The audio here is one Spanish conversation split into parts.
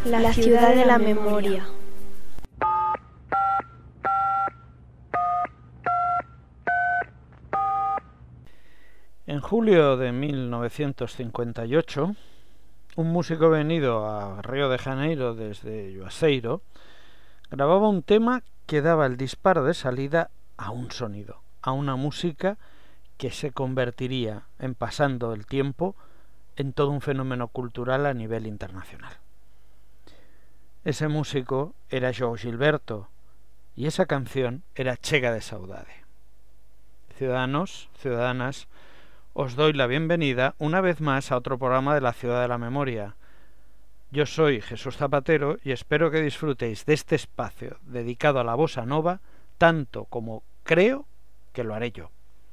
La ciudad de la memoria. En julio de 1958, un músico venido a Río de Janeiro desde Juazeiro grababa un tema que daba el disparo de salida a un sonido, a una música que se convertiría, en pasando el tiempo, en todo un fenómeno cultural a nivel internacional. Ese músico era João Gilberto y esa canción era Chega de Saudade. Ciudadanos, ciudadanas, os doy la bienvenida una vez más a otro programa de la Ciudad de la Memoria. Yo soy Jesús Zapatero y espero que disfrutéis de este espacio dedicado a la bossa nova tanto como creo que lo haré yo.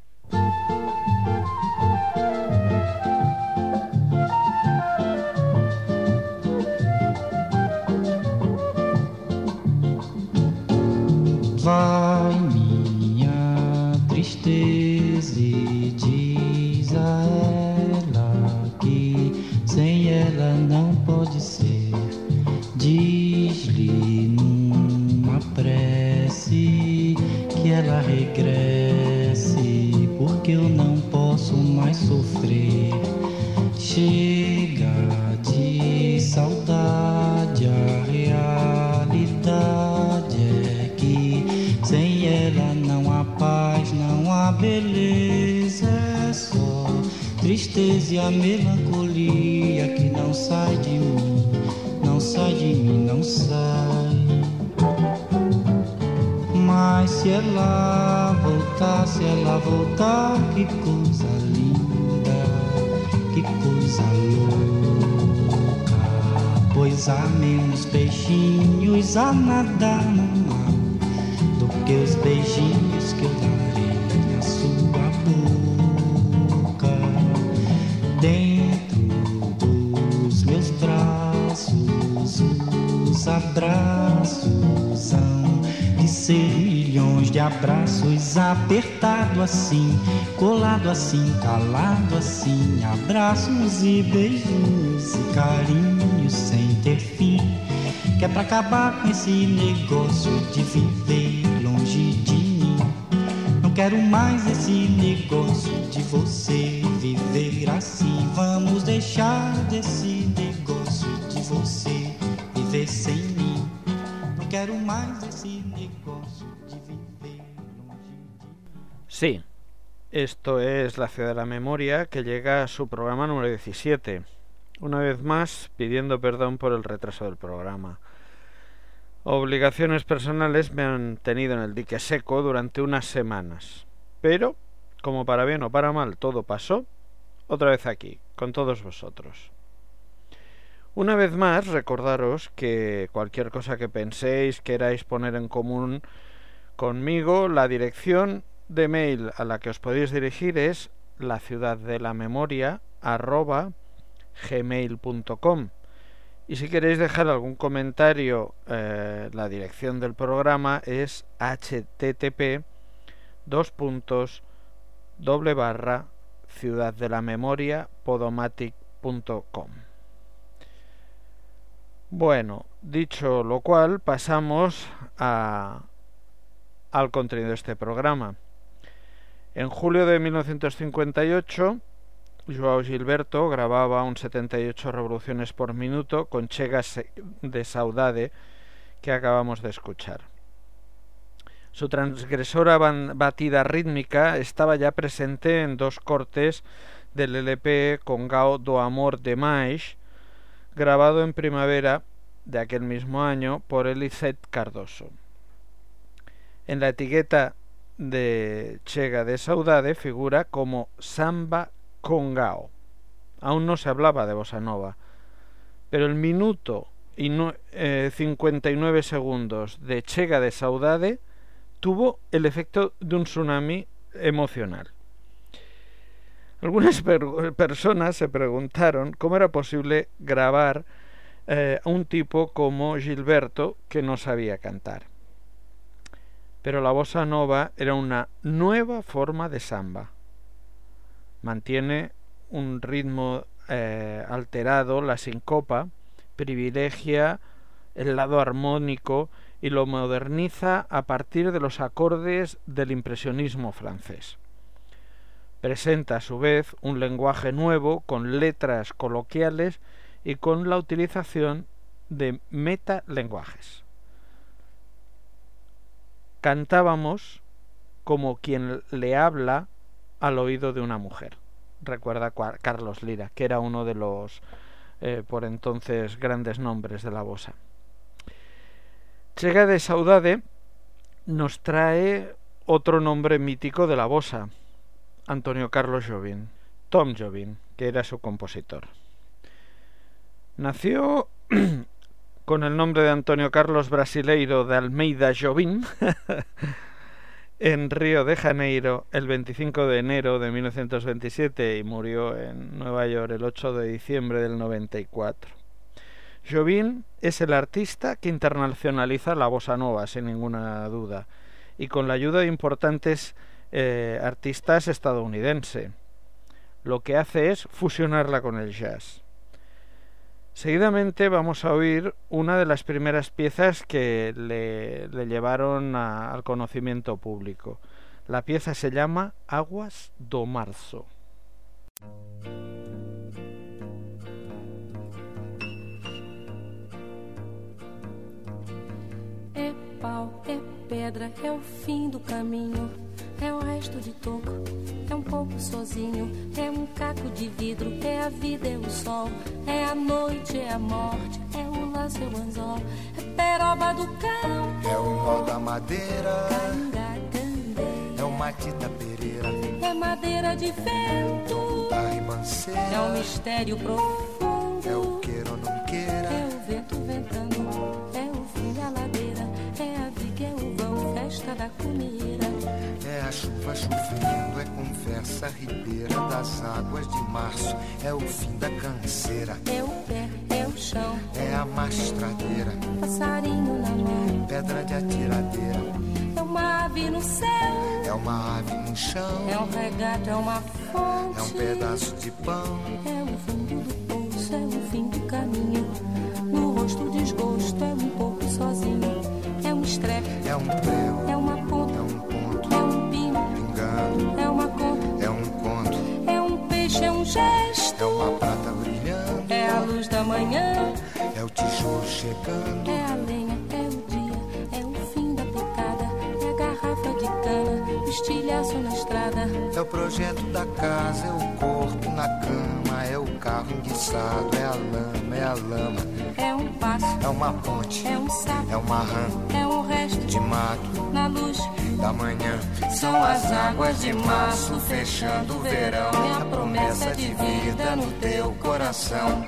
Vai minha tristeza e diz a ela que sem ela não pode ser. Diz-lhe numa prece que ela regresse, porque eu não posso mais sofrer. Chega de saudade, a realidade é que sem ela não há paz, não há beleza, é só tristeza e a melancolia que não sai de mim, não sai de mim, não sai. Mas se ela voltar, que coisa linda, que coisa louca. Pois há menos peixinhos a nadar no mar do que os beijinhos que eu darei na sua boca. Dentro dos meus braços, os abraços hão de ser milhões de abraços, apertado assim, colado assim, calado assim, abraços e beijinhos e carinhos sem ter fim, que é pra acabar com esse negócio de viver longe de mim. Não quero mais esse negócio de você viver assim. Vamos deixar desse negócio de você viver sem mim. Não quero mais esse negócio de viver longe de mim. Sí, esto es La Ciudad de la Memoria, que llega a su programa número 17. Una vez más, pidiendo perdón por el retraso del programa. Obligaciones personales me han tenido en el dique seco durante unas semanas, pero, como para bien o para mal todo pasó, otra vez aquí, con todos vosotros. Una vez más, recordaros que cualquier cosa que penséis, queráis poner en común conmigo, la dirección de mail a la que os podéis dirigir es laciudaddelamemoria@gmail.com. Y si queréis dejar algún comentario, la dirección del programa es http://ciudaddelamemoria.podomatic.com. Bueno, dicho lo cual, pasamos al contenido de este programa. En julio de 1958, João Gilberto grababa un 78 revoluciones por minuto con Chega de Saudade, que acabamos de escuchar. Su transgresora batida rítmica estaba ya presente en dos cortes del LP Congao do Amor Demais, grabado en primavera de aquel mismo año por Eliseth Cardoso. En la etiqueta de Chega de Saudade figura como Samba Congao. Aún no se hablaba de bossa nova, pero el minuto y 59 segundos de Chega de Saudade tuvo el efecto de un tsunami emocional. Algunas personas se preguntaron cómo era posible grabar a un tipo como Gilberto que no sabía cantar. Pero la bossa nova era una nueva forma de samba. Mantiene un ritmo alterado, la sincopa, privilegia el lado armónico y lo moderniza a partir de los acordes del impresionismo francés. Presenta a su vez un lenguaje nuevo con letras coloquiales y con la utilización de metalenguajes. Cantábamos como quien le habla al oído de una mujer. Recuerda Carlos Lira, que era uno de los por entonces grandes nombres de la bossa. Chega de Saudade nos trae otro nombre mítico de la bossa, Antonio Carlos Jobim, Tom Jobim, que era su compositor. Nació con el nombre de Antonio Carlos Brasileiro de Almeida Jobim en Río de Janeiro el 25 de enero de 1927 y murió en Nueva York el 8 de diciembre del 94. Jobim es el artista que internacionaliza la bossa nova, sin ninguna duda, y con la ayuda de importantes artistas estadounidenses. Lo que hace es fusionarla con el jazz. Seguidamente vamos a oír una de las primeras piezas que le llevaron al conocimiento público. La pieza se llama Águas do Março. É pau, é pedra, é o fim do caminho, é o resto de toco, é um pouco sozinho, é um caco de vidro, é a vida, é o sol, é a noite, é a morte, é o laço, é o anzol, é peroba do cão, é o nó da madeira, Cangacandê, é o matita pereira, é madeira de vento, da ribanceira, é um mistério profundo, é o queira ou não queira, é o vento ventando, é o fim da ladeira, é a viga, é o vão, festa da comida, é a chuva chovendo, é conversa ribeira das águas de março, é o fim da canseira, é o pé, é o chão, é a mastradeira, passarinho na mão, pedra de atiradeira, é uma ave no céu, é uma ave no chão, é um regato, é uma fonte, é um pedaço de pão, é o fundo do poço, é o fim do caminho, no rosto o desgosto, é um pouco sozinho, é um estrepe, é um prego, é uma ponta, é um ponto, é um pino, pingando, é uma conta, é um conto, é um peixe, é um gesto, é uma prata brilhando, é a luz da manhã, é o tijolo chegando, é a lenha, é o dia, é o fim da picada, é a garrafa de cana, o estilhaço na estrada, é o projeto da casa, é o corpo na cama, é o carro enguiçado, é a lama, é um passo, é uma ponte, é um sapo, é uma rã, é um resto de mato, na luz da manhã, são as águas de março fechando o verão, é a promessa de vida no teu coração.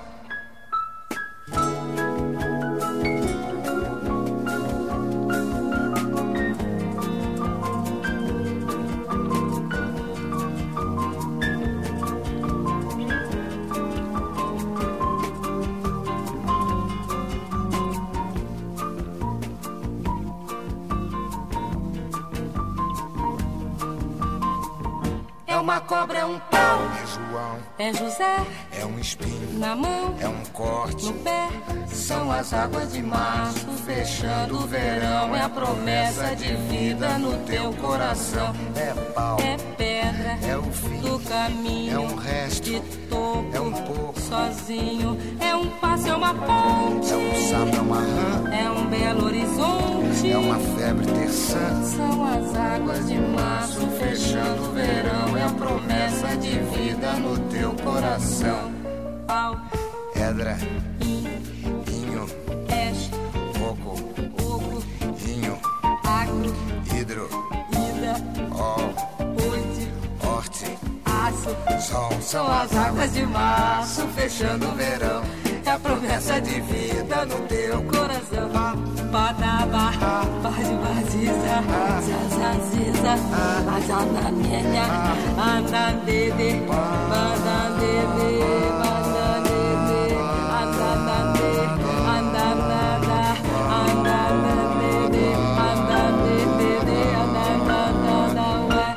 Uma cobra, é um pau, é João, é José, é um espinho, na mão, é um corte, no pé, são as águas de março fechando o verão, é a promessa de vida no teu coração, é pau, é pedra, é o fim do caminho, é um resto, de toco, é um pouco, sozinho, é um passo, é uma ponte, é um sapo, é uma rã, é um belo horizonte, é uma febre terçã, são as águas de março fechando o verão, é a promessa de vida no teu coração. Pau, pedra, inho, peixe, coco, oco, vinho, agro, hidro, ida, horte, aço, sol, são as águas de março fechando o verão, é a promessa de vida no teu coração. Badaba, baziza, zazaziza, azanamenya, andandede, bandandede, bandandede, andandande, andanada, andandandede, andandede, andandada, ué.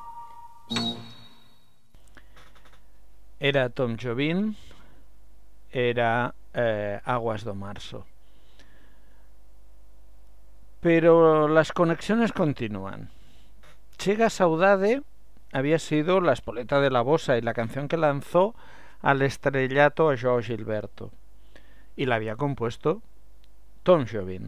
Era Tom Jobim era Aguas do Marzo. Pero las conexiones continúan. Chega Saudade había sido la espoleta de la bossa y la canción que lanzó al estrellato a João Gilberto, y la había compuesto Tom Jobim.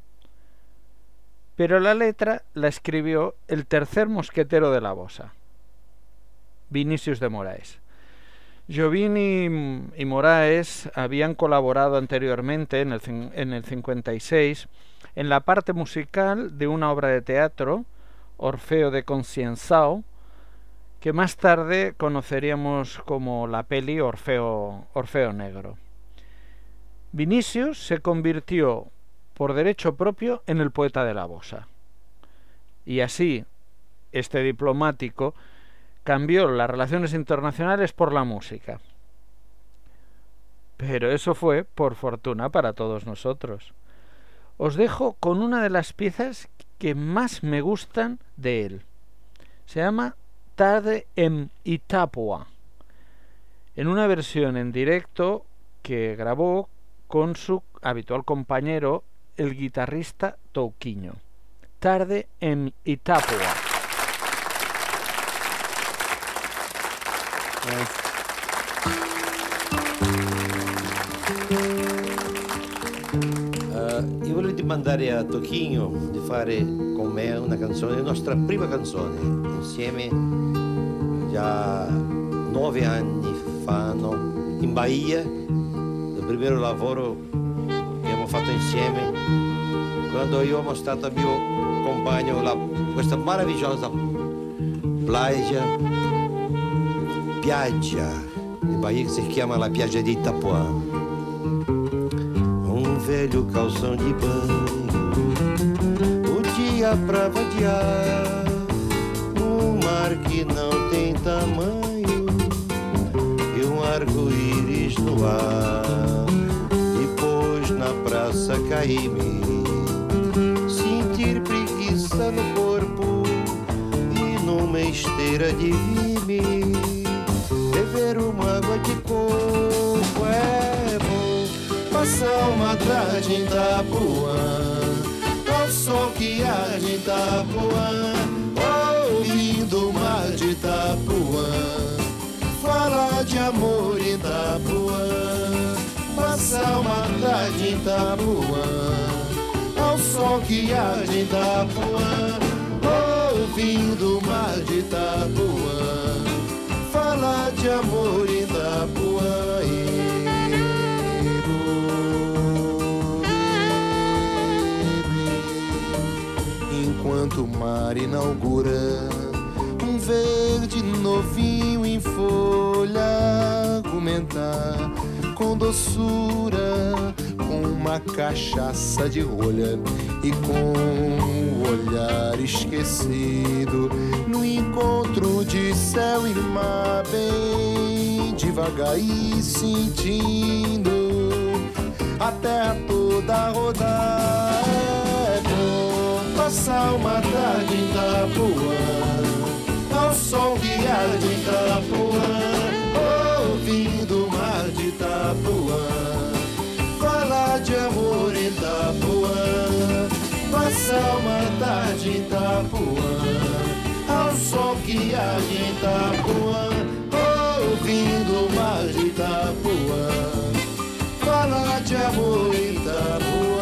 Pero la letra la escribió el tercer mosquetero de la bossa, Vinícius de Moraes. Jobim y Moraes habían colaborado anteriormente, en el 56, en la parte musical de una obra de teatro, Orfeo de Concienzao, que más tarde conoceríamos como la peli Orfeo Negro. Vinícius se convirtió por derecho propio en el poeta de la bossa, y así este diplomático cambió las relaciones internacionales por la música. Pero eso fue por fortuna para todos nosotros. Os dejo con una de las piezas que más me gustan de él. Se llama Tarde en Itapuã, en una versión en directo que grabó con su habitual compañero, el guitarrista Touquinho. Tarde en Itapuã. Io volevo dimandare a Touquinho di fare con me una canzone, la nostra prima canzone, insieme già 9 anni fa, no? In Bahia, il primo lavoro che abbiamo fatto insieme, quando io ho mostrato al mio compagno questa meravigliosa piaggia in Bahia che si chiama la piaggia di Itapuã. Velho calção de banho, o dia pra vadiar, um mar que não tem tamanho e um arco-íris no ar. Depois na praça caí-me, sentir preguiça no corpo e numa esteira de vime beber uma água de coco. É bom passar uma tarde em Itapuã, ao sol que há de Itapuã, ouvindo o mar de Itapuã, falar de amor em Itapuã. Passar uma tarde em Itapuã, ao sol que há de Itapuã, ouvindo o mar de Itapuã, falar de amor em Itapuã. Enquanto o mar inaugura um verde novinho em folha, argumentar com doçura, com uma cachaça de rolha e com o olhar esquecido, no encontro de céu e mar, bem devagar e sentindo a terra toda rodar. É bom passar uma tarde em Itapuã, ao sol guiar de Itapuã, ouvindo o mar de Itapuã, falar de amor em Itapuã. Passar uma tarde em Itapuã, ao sol que há de Itapuã, ouvindo o mar de Itapuã, falar de amor em Itapuã.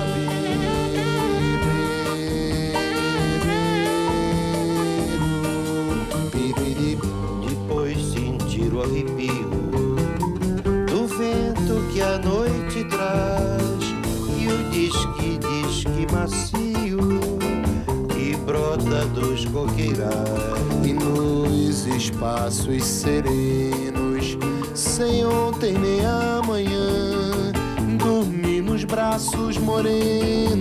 Depois sentir o arrepio do vento que a noite traz e o disque macio que brota dos coqueirais. E nos espaços serenos, sem ontem nem amanhã, dormir nos braços morenos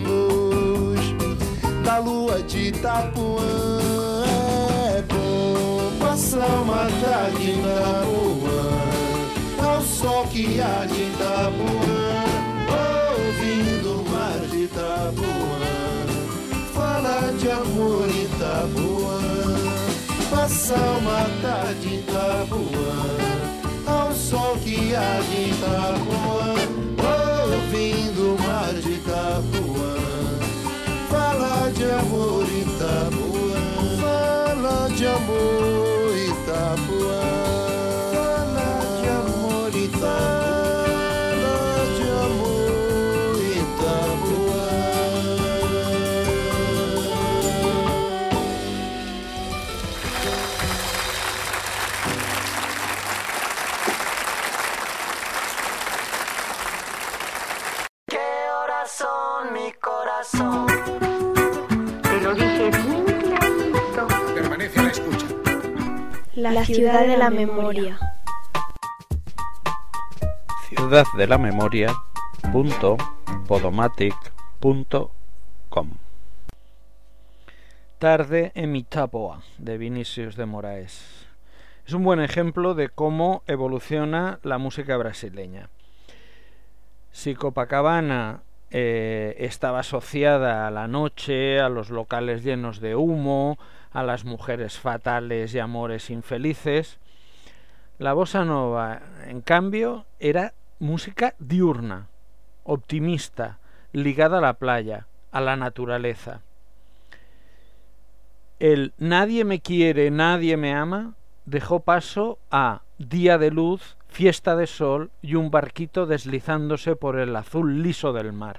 da lua de Itapuã. É bom passar uma tarde em Itapuã, ao sol que há de Itapuã, ouvindo o mar de Itapuã, falar de amor em Itapuã. Passar uma tarde em Itapuã, ao sol que praia de Itapuã, ouvindo o mar de Itapuã. Fala de amor Itapuã, fala de amor Itapuã, fala de amor Itapuã. Mi corazón. Te lo dije bien clarito. Permanece a la escucha. La ciudad de la memoria. ciudaddelamemoria.podomatic.com. Tarde en Itapuã, de Vinícius de Moraes. Es un buen ejemplo de cómo evoluciona la música brasileña. Si Copacabana estaba asociada a la noche, a los locales llenos de humo, a las mujeres fatales y amores infelices, la bossa nova, en cambio, era música diurna, optimista, ligada a la playa, a la naturaleza. El nadie me quiere, nadie me ama dejó paso a día de luz, fiesta de sol y un barquito deslizándose por el azul liso del mar.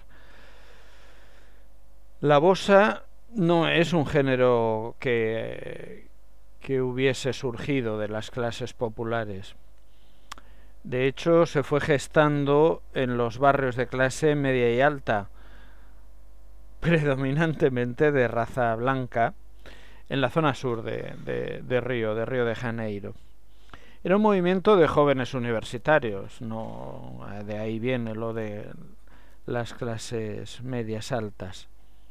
La bossa no es un género que hubiese surgido de las clases populares. De hecho, se fue gestando en los barrios de clase media y alta, predominantemente de raza blanca, en la zona sur de Río de Janeiro. Era un movimiento de jóvenes universitarios, no de ahí viene lo de las clases medias altas.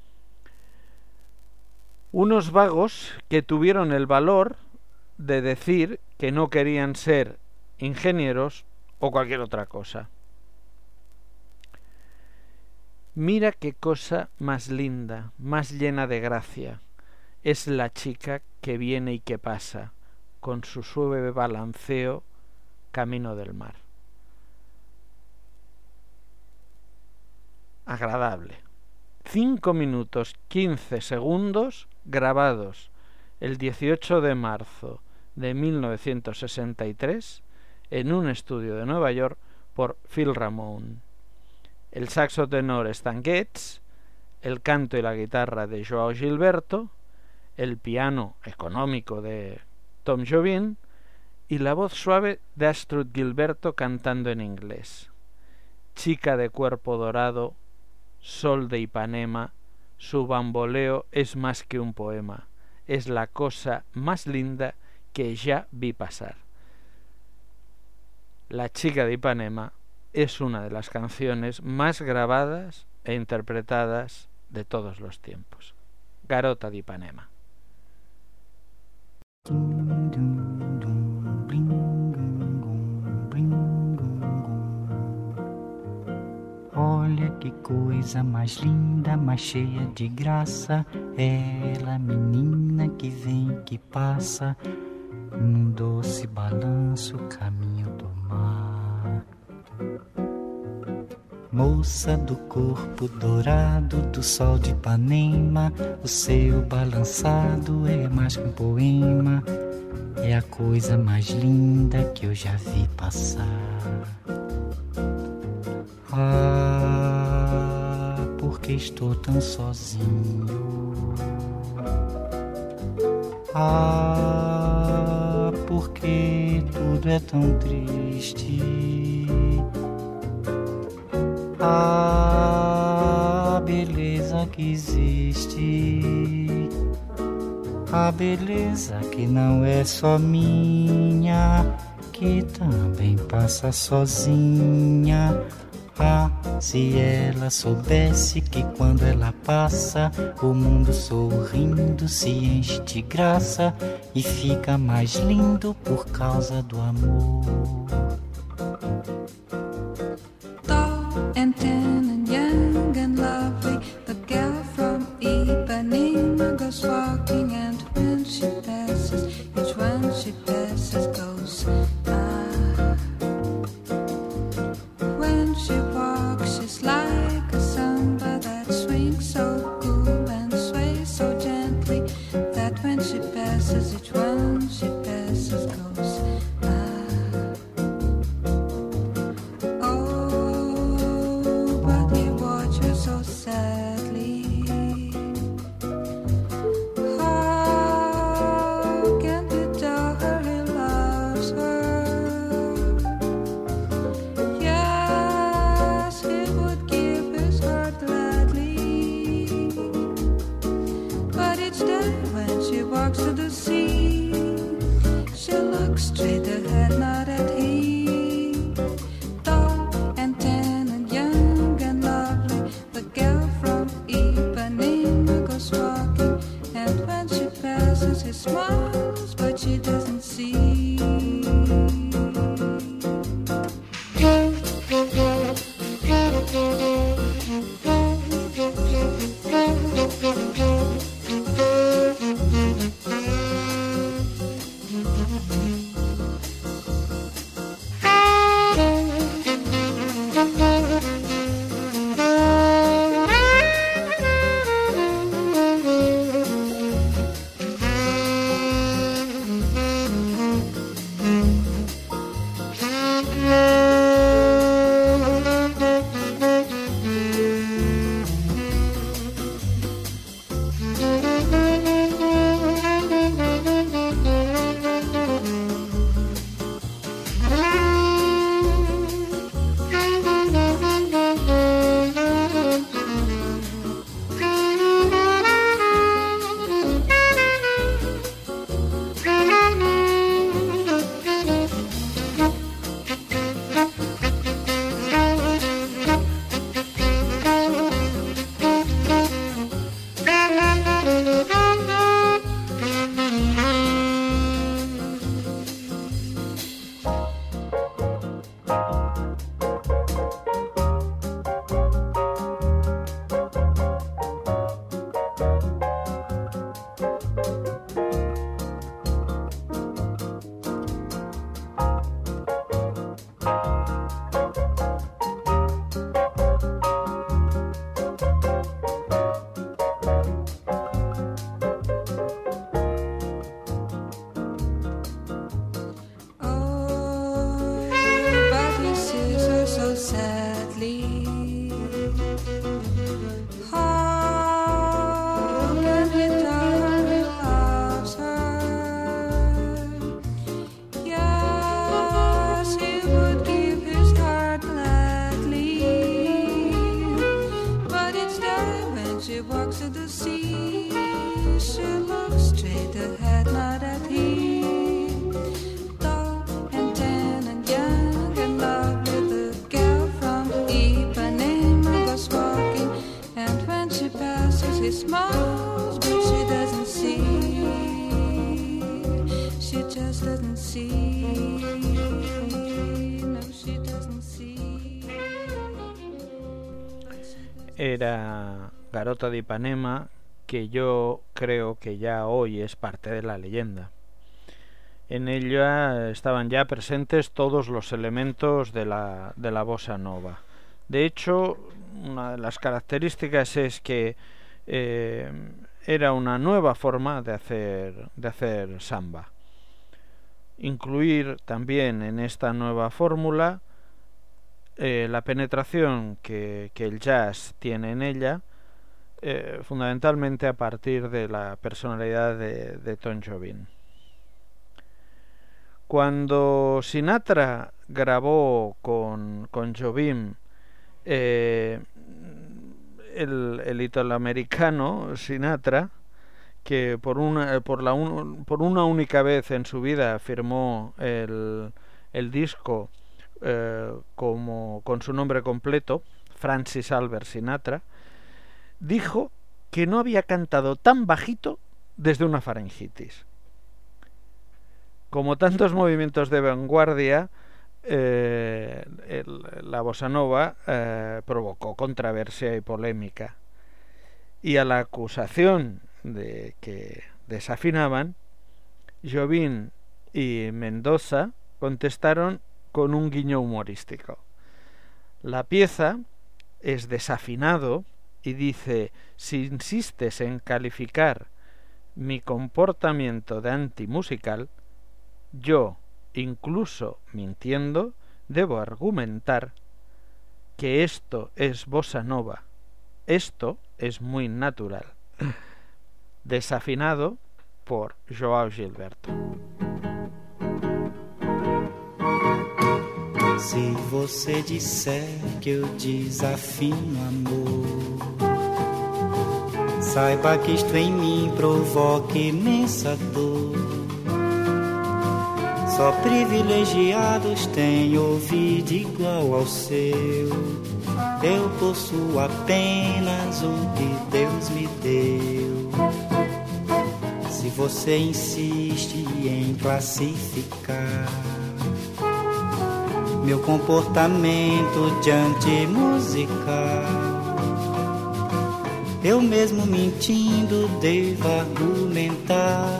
Unos vagos que tuvieron el valor de decir que no querían ser ingenieros o cualquier otra cosa. Mira qué cosa más linda, más llena de gracia. Es la chica que viene y que pasa, con su suave balanceo, camino del mar. Agradable. 5 minutos 15 segundos grabados el 18 de marzo de 1963 en un estudio de Nueva York por Phil Ramone. El saxo tenor Stan Getz, el canto y la guitarra de João Gilberto, el piano económico de Tom Jobim y la voz suave de Astrud Gilberto cantando en inglés. Chica de cuerpo dorado, sol de Ipanema, su bamboleo es más que un poema, es la cosa más linda que ya vi pasar. La chica de Ipanema es una de las canciones más grabadas e interpretadas de todos los tiempos. Garota de Ipanema. Olha que coisa mais linda, mais cheia de graça, ela, menina que vem, que passa, num doce balanço, caminho do mar. Moça do corpo dourado, do sol de Ipanema, o seu balançado é mais que um poema, é a coisa mais linda que eu já vi passar. Ah, porque estou tão sozinho. Ah, porque tudo é tão triste. Ah, beleza que existe. A beleza que não é só minha, que também passa sozinha. Ah, se ela soubesse que quando ela passa, o mundo sorrindo se enche de graça e fica mais lindo por causa do amor. Tall and tan and young and lovely, the girl from Ipanema goes walking, and when she passes, each one she passes goes, ah. Era Garota de Ipanema, que yo creo que ya hoy es parte de la leyenda. En ella estaban ya presentes todos los elementos de la bossa nova. De hecho, una de las características es que era una nueva forma de hacer samba. Incluir también en esta nueva fórmula la penetración que el jazz tiene en ella, fundamentalmente a partir de la personalidad de Tom Jobim. Cuando Sinatra grabó con Jobim el italoamericano Sinatra, que por una única vez en su vida firmó el disco con su nombre completo, Francis Albert Sinatra, dijo que no había cantado tan bajito desde una faringitis. Como tantos movimientos de vanguardia, la bossa nova provocó controversia y polémica, y a la acusación de que desafinaban, Jobim y Mendoza contestaron con un guiño humorístico. La pieza es desafinado y dice: si insistes en calificar mi comportamiento de antimusical, yo, incluso mintiendo, debo argumentar que esto es bossa nova, esto es muy natural. Desafinado por João Gilberto. Se você disser que eu desafino amor, saiba que isto em mim provoca imensa dor. Só privilegiados têm ouvido igual ao seu. Eu possuo apenas o que Deus me deu. Se você insiste em classificar meu comportamento diante musical, eu mesmo mentindo devo argumentar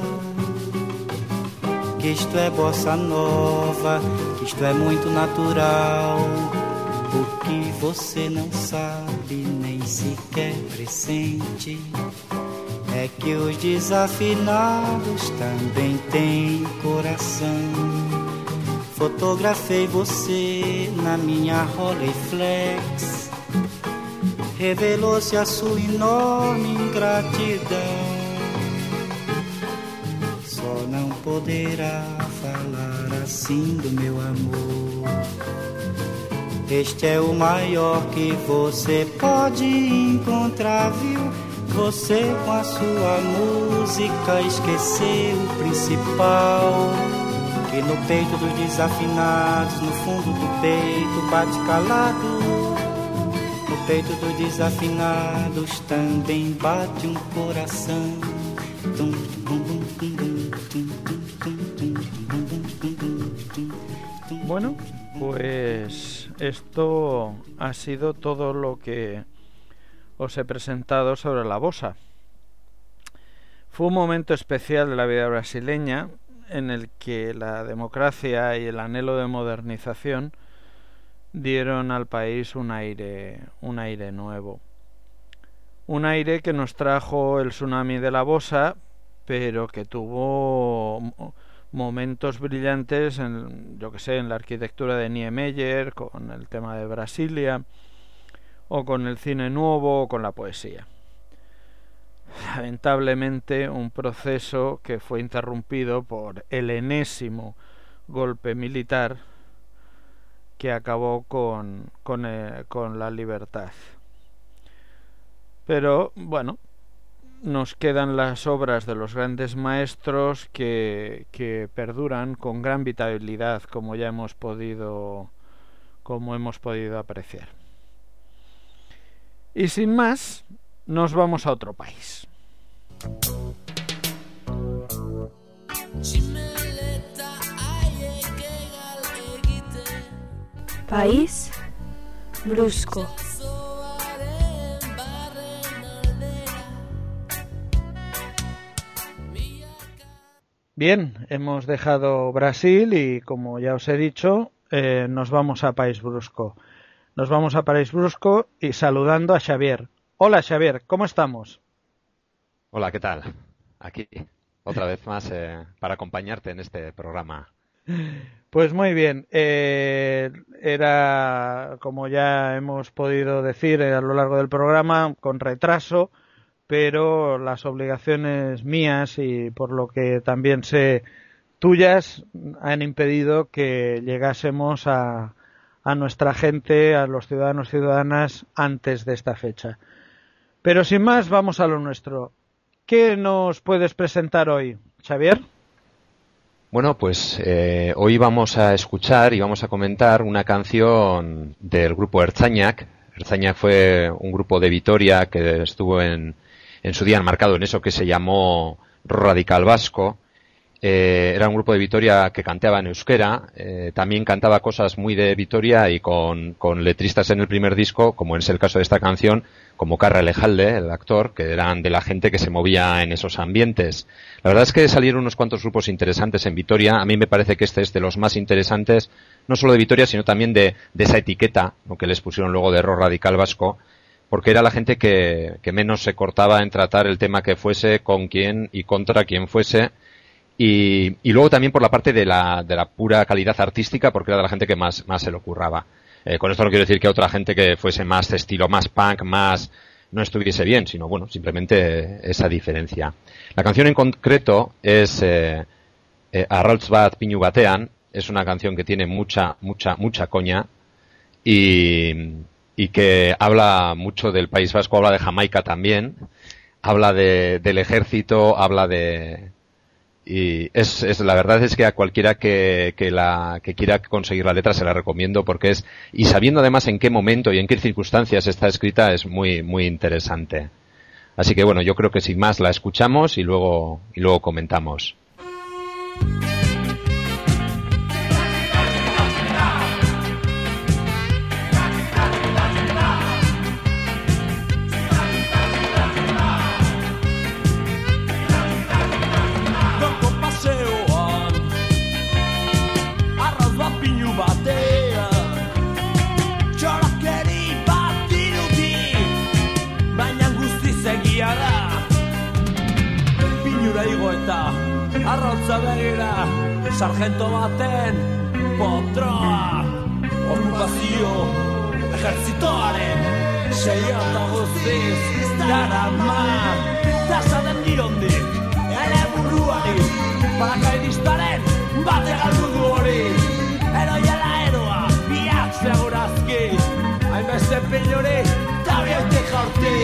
que isto é bossa nova, que isto é muito natural. O que você não sabe nem sequer pressente é que os desafinados também têm coração. Fotografei você na minha Rolleiflex, revelou-se a sua enorme ingratidão. Só não poderá falar assim do meu amor. Este é o maior que você pode encontrar, viu? Você com a sua música esqueceu o principal, que no peito dos desafinados, no fundo do peito bate calado. No peito dos desafinados também bate um coração. Bueno, pues esto ha sido todo lo que os he presentado sobre la bossa. Fue un momento especial de la vida brasileña en el que la democracia y el anhelo de modernización dieron al país un aire nuevo. Un aire que nos trajo el tsunami de la bossa, pero que tuvo momentos brillantes en la arquitectura de Niemeyer, con el tema de Brasilia, o con el cine nuevo, o con la poesía. Lamentablemente, un proceso que fue interrumpido por el enésimo golpe militar que acabó con la libertad. Pero bueno, nos quedan las obras de los grandes maestros que perduran con gran vitalidad, como hemos podido apreciar. Y sin más, nos vamos a otro país. País Brusco. Bien, hemos dejado Brasil y, como ya os he dicho, nos vamos a País Brusco. Nos vamos a País Brusco y saludando a Xavier. Hola Xavier, ¿cómo estamos? Hola, ¿qué tal? Aquí, otra vez más, para acompañarte en este programa. Pues muy bien. Era, como ya hemos podido decir a lo largo del programa, con retraso, pero las obligaciones mías y por lo que también sé tuyas han impedido que llegásemos a nuestra gente, a los ciudadanos y ciudadanas antes de esta fecha. Pero sin más, vamos a lo nuestro. ¿Qué nos puedes presentar hoy, Xavier? Bueno, pues hoy vamos a escuchar y vamos a comentar una canción del grupo Ertzainak. Ertzainak fue un grupo de Vitoria que estuvo en su día enmarcado en eso que se llamó Radical Vasco. Era un grupo de Vitoria que cantaba en euskera, también cantaba cosas muy de Vitoria y con letristas en el primer disco, como es el caso de esta canción, como Carra Lejalde, el actor, que eran de la gente que se movía en esos ambientes. La verdad es que salieron unos cuantos grupos interesantes en Vitoria. A mí me parece que este es de los más interesantes, no solo de Vitoria, sino también de esa etiqueta, lo que les pusieron luego de rock radical vasco, porque era la gente que menos se cortaba en tratar el tema que fuese, con quién y contra quién fuese, Y luego también por la parte de la pura calidad artística, porque era de la gente que más se le ocurraba. Con esto no quiero decir que otra gente que fuese más estilo, más punk, más no estuviese bien, sino bueno, simplemente esa diferencia. La canción en concreto es Arrautz bat pinu batean, es una canción que tiene mucha coña y que habla mucho del País Vasco, habla de Jamaica también, habla del ejército, habla de... Y la verdad es que a cualquiera que quiera conseguir la letra se la recomiendo porque y sabiendo además en qué momento y en qué circunstancias está escrita es muy, muy interesante. Así que bueno, yo creo que sin más la escuchamos y luego comentamos. Arrautza begira, sargento baten potroa, okupazio ejertzitoaren seiota guztiz darama, tasaden dirondik ere buruari, paracaidistaren bate galdu du hori, eroiala eroa, biak segurazki, hainbeste pinuri, tabiaitik jaurti.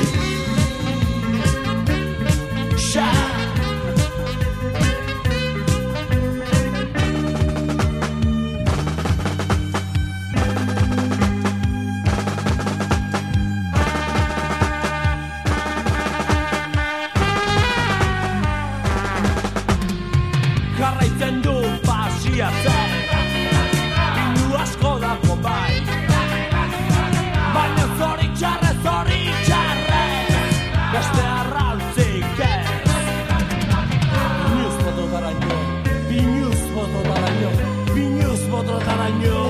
Jarraitzen du pasiatzen, pinu asko dago bai, baina zoritxarrez, beste arrautzik ez. Pinuz bototaraino, pinuz bototaraino, pinuz bototaraino,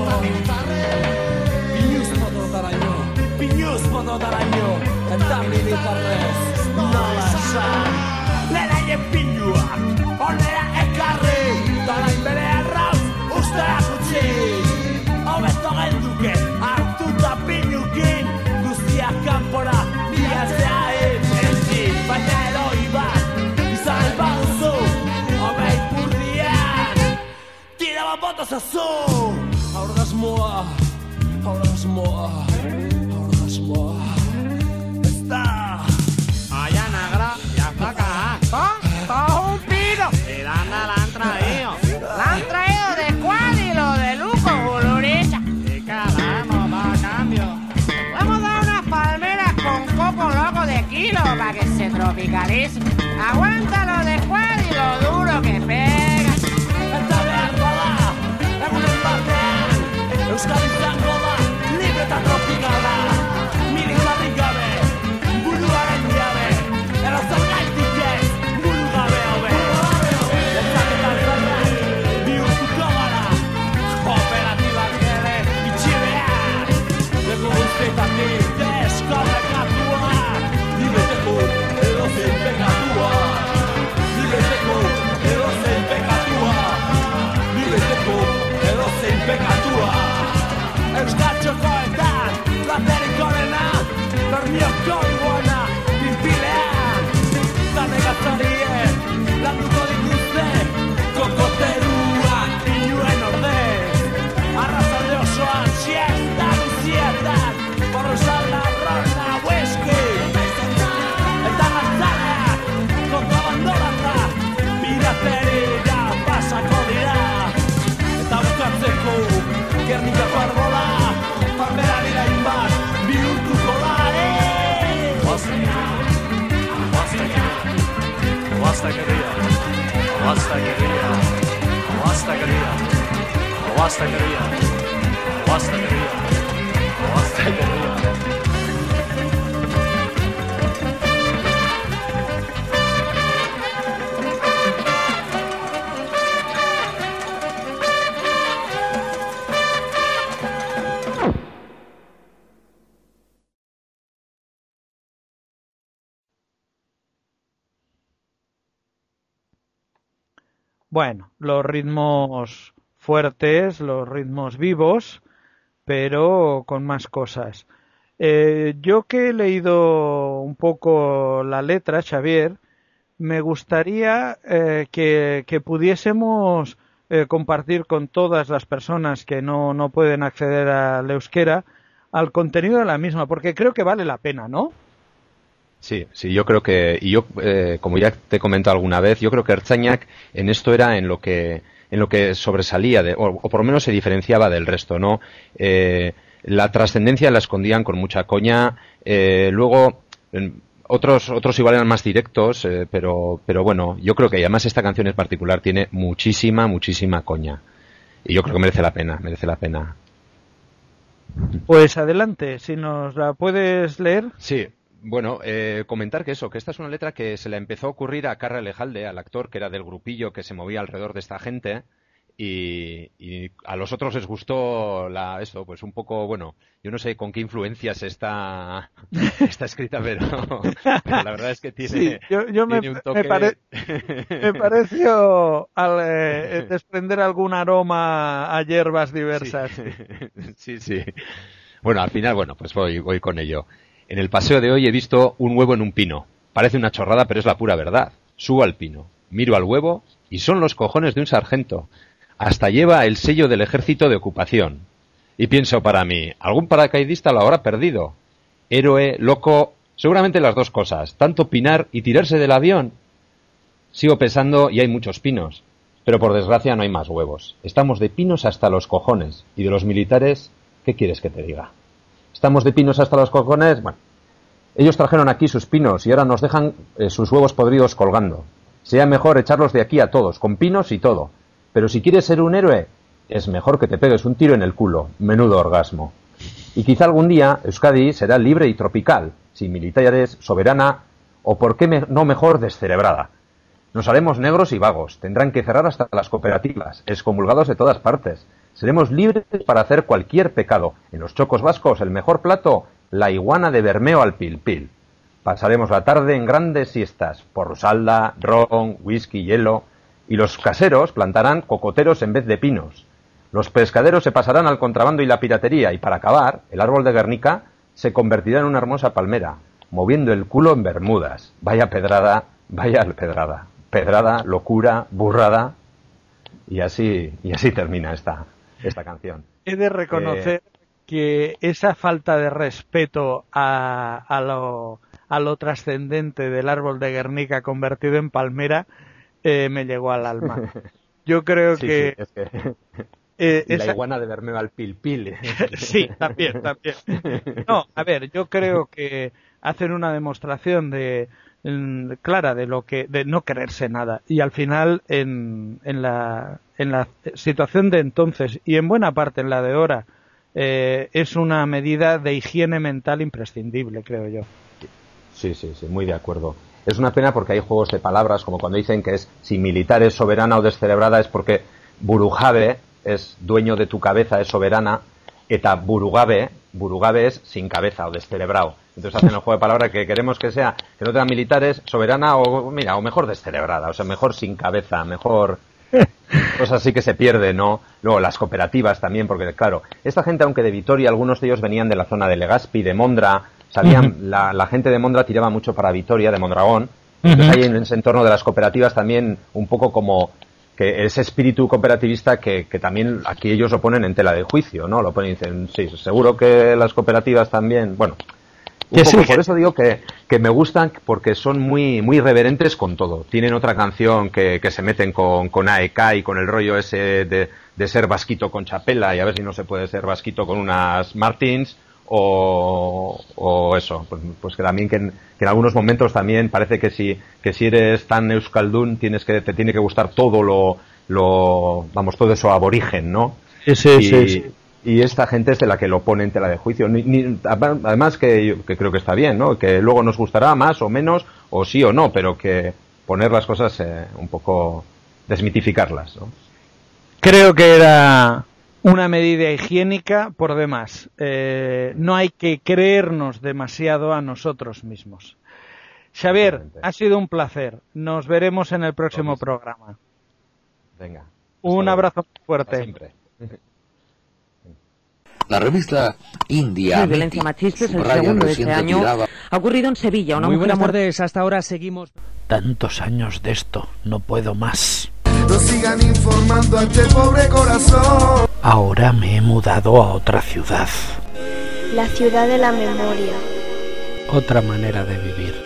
pinuz bototaraino, pinuz bototaraino, eta militarrez nola esan. Leraien pinuak, onera ekarri, talain bere arrauz ustera gutxi. Hobeto gelduke, hartuta pinukin, guztiak kanpora, biaztea ezi. Baina eroi bat, izan baduzu, hogei purdian, tira bat botazazu. Orgasmoa, ez da. Allá negra, ya está acá. ¡Oh, un pino! ¿Y dónde la han traído? ¿La han traído de Cuadilo, de Luco, Bulurita? ¿Y qué haremos a cambio? Vamos a dar unas palmeras con coco loco de kilo para que se tropicalice. Aguántalo de Cuadilo, duro que pega. Eta behar bada, egunen batean, Euskal izango da, libre eta tropikala. Militarrik gabe, buruaren jabe, erozen gaitik ez, buru gabe hobe. Lezaketan zainak, bihurtuko gara, kooperatibak ere itxi behar. Lego guztietatik deskonekatuak, nibeteko edozein pekatuak. Nibeteko edozein pekatuak, nibeteko edozein pekatuak. Euskatxokoetan, platerik onena, bermioko iguana, pinpilean. Zanegatzarien, landuko dituzte, kokoteruak, pinuen ordez. Arrazalde osoan, siestan, porrozalda, rona, whisky. Eta gaztaleak, kontrabandorata, pirateria pasako dira. Eta bukatzeko, Gernikako arbola, farmeran irain bat, bihurtuko da, bueno, los ritmos fuertes, los ritmos vivos, pero con más cosas. Yo que he leído un poco la letra, Xavier, me gustaría que pudiésemos compartir con todas las personas que no pueden acceder al euskera al contenido de la misma, porque creo que vale la pena, ¿no? Sí, yo creo que, y yo, como ya te he comentado alguna vez, yo creo que Ertzainak en esto era en lo que sobresalía, o por lo menos se diferenciaba del resto, ¿no? La trascendencia la escondían con mucha coña, luego otros igual eran más directos, pero bueno, yo creo que además esta canción en particular tiene muchísima coña, y yo creo que merece la pena. Pues adelante, si nos la puedes leer. Sí. Bueno, comentar que esta es una letra que se le empezó a ocurrir a Karra Lejalde, al actor que era del grupillo que se movía alrededor de esta gente, y a los otros les gustó pues un poco, bueno, yo no sé con qué influencias está escrita, pero la verdad es que tiene, tiene un toque. Me pareció desprender algún aroma a hierbas diversas. Sí. Bueno, al final, pues voy con ello. En el paseo de hoy he visto un huevo en un pino. Parece una chorrada, pero es la pura verdad. Subo al pino, miro al huevo y son los cojones de un sargento. Hasta lleva el sello del ejército de ocupación. Y pienso para mí, algún paracaidista lo habrá perdido. Héroe, loco, seguramente las dos cosas. Tanto pinar y tirarse del avión. Sigo pensando y hay muchos pinos. Pero por desgracia no hay más huevos. Estamos de pinos hasta los cojones. Y de los militares, ¿qué quieres que te diga? Estamos de pinos hasta los cojones. Bueno, ellos trajeron aquí sus pinos y ahora nos dejan sus huevos podridos colgando. Sería mejor echarlos de aquí a todos, con pinos y todo. Pero si quieres ser un héroe, es mejor que te pegues un tiro en el culo. Menudo orgasmo. Y quizá algún día Euskadi será libre y tropical, sin militares, soberana o, por qué no mejor, descerebrada. Nos haremos negros y vagos. Tendrán que cerrar hasta las cooperativas, excomulgados de todas partes. Seremos libres para hacer cualquier pecado. En los chocos vascos, el mejor plato, la iguana de Bermeo al pil-pil. Pasaremos la tarde en grandes siestas, porrusalda, ron, whisky, hielo. Y los caseros plantarán cocoteros en vez de pinos. Los pescaderos se pasarán al contrabando y la piratería. Y para acabar, el árbol de Guernica se convertirá en una hermosa palmera, moviendo el culo en Bermudas. Vaya pedrada. Pedrada, locura, burrada. Y así termina esta canción. He de reconocer que esa falta de respeto a lo trascendente del árbol de Guernica convertido en palmera me llegó al alma. Yo creo que... Sí, es que... la iguana de Bermeo al pil-pil. Sí, también. No, a ver, yo creo que hacen una demostración clara de no quererse nada, y al final en la situación de entonces y en buena parte en la de ahora es una medida de higiene mental imprescindible, creo yo. Sí, muy de acuerdo. Es una pena porque hay juegos de palabras, como cuando dicen que es si militar es soberana o descerebrada, es porque burujabe es dueño de tu cabeza, es soberana, eta burugabe es sin cabeza o descerebrado. Entonces hacen el juego de palabras que queremos que sea, que no tenga militares, soberana o mejor descerebrada, o sea, mejor sin cabeza, mejor... Cosas así que se pierden, ¿no? Luego las cooperativas también, porque claro, esta gente, aunque de Vitoria, algunos de ellos venían de la zona de Legazpi, de Mondra, la gente de Mondra tiraba mucho para Vitoria, de Mondragón. Entonces hay en ese entorno de las cooperativas también un poco como que ese espíritu cooperativista que también aquí ellos lo ponen en tela de juicio, ¿no? Lo ponen y dicen, sí, seguro que las cooperativas también, bueno... Por eso digo que me gustan, porque son muy irreverentes con todo. Tienen otra canción que se meten con AEK y con el rollo ese de ser vasquito con chapela, y a ver si no se puede ser vasquito con unas Martins, o eso, pues que también que en algunos momentos también parece que si eres tan euskaldun te tiene que gustar todo todo eso aborigen, ¿no? Sí. Y esta gente es de la que lo pone en tela de juicio. Además que creo que está bien, ¿no? Que luego nos gustará más o menos, o sí o no, pero que poner las cosas un poco, desmitificarlas, ¿no? Creo que era una medida higiénica por demás. No hay que creernos demasiado a nosotros mismos. Xavier, ha sido un placer. Nos veremos en el próximo programa. Venga. Un abrazo fuerte. Siempre. La revista India. La violencia machista es el segundo de este año. Ha ocurrido en Sevilla. Una Muy mujer buenas tardes. Hasta ahora seguimos. Tantos años de esto, no puedo más. No sigan informando a este pobre corazón. Ahora me he mudado a otra ciudad. La ciudad de la memoria. Otra manera de vivir.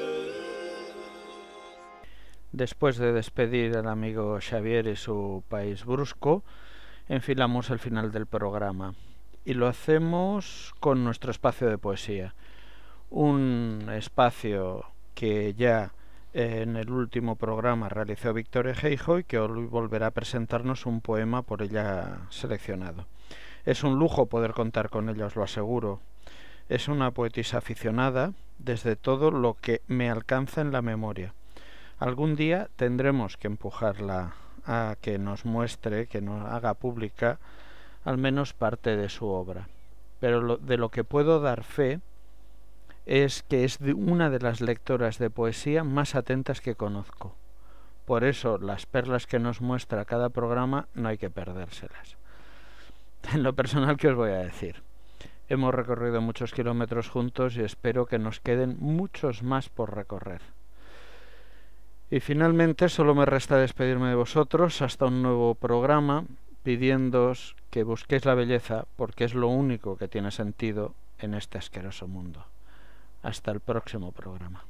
Después de despedir al amigo Xavier y su país brusco, enfilamos el final del programa. Y lo hacemos con nuestro espacio de poesía. Un espacio que ya en el último programa realizó Victoria Geijo y que hoy volverá a presentarnos un poema por ella seleccionado. Es un lujo poder contar con ella, os lo aseguro. Es una poetisa aficionada desde todo lo que me alcanza en la memoria. Algún día tendremos que empujarla a que nos muestre, que nos haga pública al menos parte de su obra. Pero de lo que puedo dar fe es que es una de las lectoras de poesía más atentas que conozco. Por eso las perlas que nos muestra cada programa no hay que perdérselas. En lo personal, ¿qué os voy a decir? Hemos recorrido muchos kilómetros juntos y espero que nos queden muchos más por recorrer. Y finalmente solo me resta despedirme de vosotros hasta un nuevo programa, pidiéndoos que busquéis la belleza porque es lo único que tiene sentido en este asqueroso mundo. Hasta el próximo programa.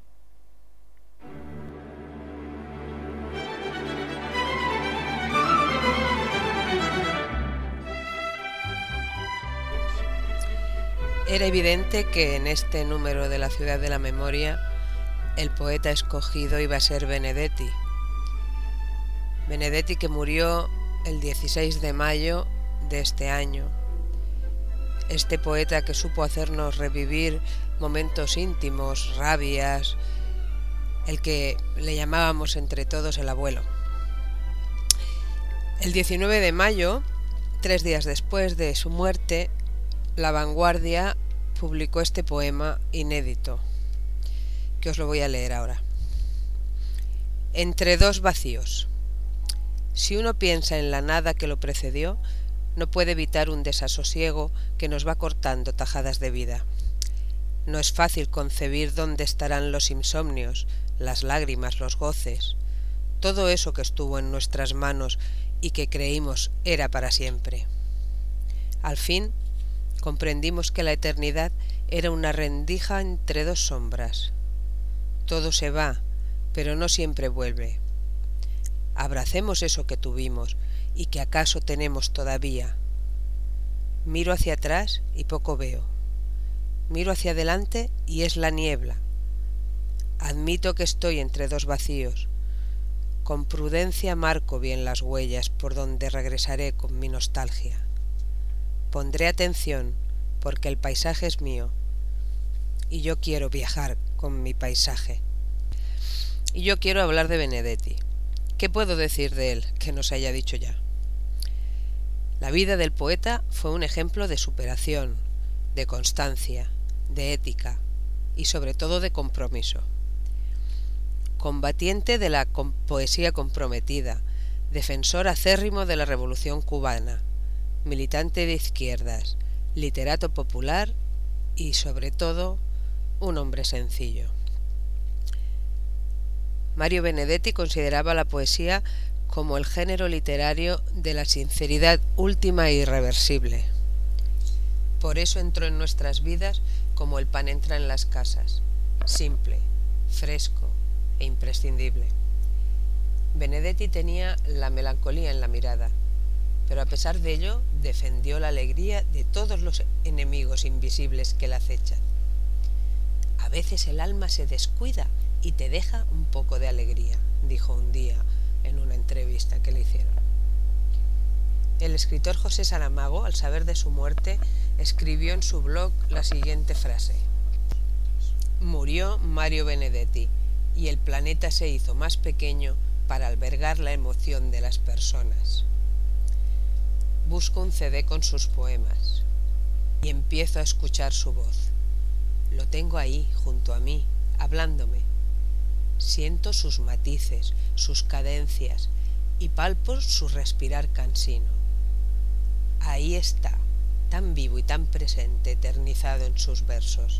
Era evidente que en este número de la Ciudad de la Memoria el poeta escogido iba a ser Benedetti. Benedetti, que murió el 16 de mayo de este año. Este poeta que supo hacernos revivir momentos íntimos, rabias, el que le llamábamos entre todos el abuelo. El 19 de mayo, 3 días después de su muerte, La Vanguardia publicó este poema inédito, que os lo voy a leer ahora. Entre dos vacíos. Si uno piensa en la nada que lo precedió, no puede evitar un desasosiego que nos va cortando tajadas de vida. No es fácil concebir dónde estarán los insomnios, las lágrimas, los goces, todo eso que estuvo en nuestras manos y que creímos era para siempre. Al fin, comprendimos que la eternidad era una rendija entre dos sombras. Todo se va, pero no siempre vuelve. Abracemos eso que tuvimos y que acaso tenemos todavía. Miro hacia atrás y poco veo. Miro hacia adelante y es la niebla. Admito que estoy entre dos vacíos. Con prudencia marco bien las huellas por donde regresaré con mi nostalgia. Pondré atención porque el paisaje es mío y yo quiero viajar con mi paisaje. Y yo quiero hablar de Benedetti. ¿Qué puedo decir de él que no se haya dicho ya? La vida del poeta fue un ejemplo de superación, de constancia, de ética y sobre todo de compromiso. Combatiente de la poesía comprometida, defensor acérrimo de la Revolución cubana, militante de izquierdas, literato popular y sobre todo un hombre sencillo. Mario Benedetti consideraba la poesía como el género literario de la sinceridad última e irreversible. Por eso entró en nuestras vidas como el pan entra en las casas, simple, fresco e imprescindible. Benedetti tenía la melancolía en la mirada, pero a pesar de ello defendió la alegría de todos los enemigos invisibles que la acechan. A veces el alma se descuida y te deja un poco de alegría, dijo un día en una entrevista que le hicieron. El escritor José Saramago, al saber de su muerte, escribió en su blog la siguiente frase: murió Mario Benedetti y el planeta se hizo más pequeño para albergar la emoción de las personas. Busco un CD con sus poemas y empiezo a escuchar su voz. Lo tengo ahí, junto a mí, hablándome. Siento sus matices, sus cadencias y palpo su respirar cansino. Ahí está, tan vivo y tan presente, eternizado en sus versos.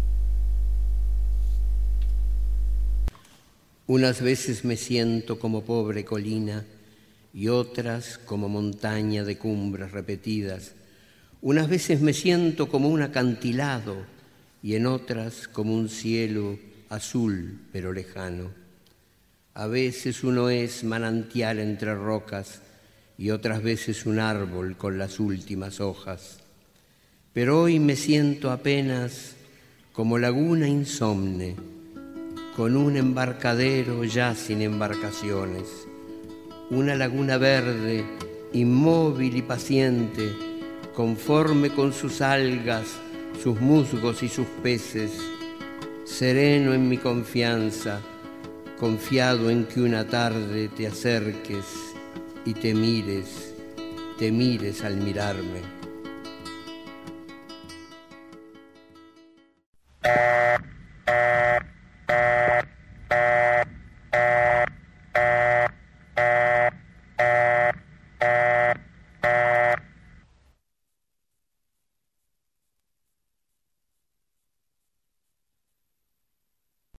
Unas veces me siento como pobre colina y otras como montaña de cumbres repetidas. Unas veces me siento como un acantilado y en otras como un cielo azul pero lejano. A veces uno es manantial entre rocas y otras veces un árbol con las últimas hojas. Pero hoy me siento apenas como laguna insomne, con un embarcadero ya sin embarcaciones, una laguna verde, inmóvil y paciente, conforme con sus algas, sus musgos y sus peces, sereno en mi confianza, confiado en que una tarde te acerques y te mires al mirarme.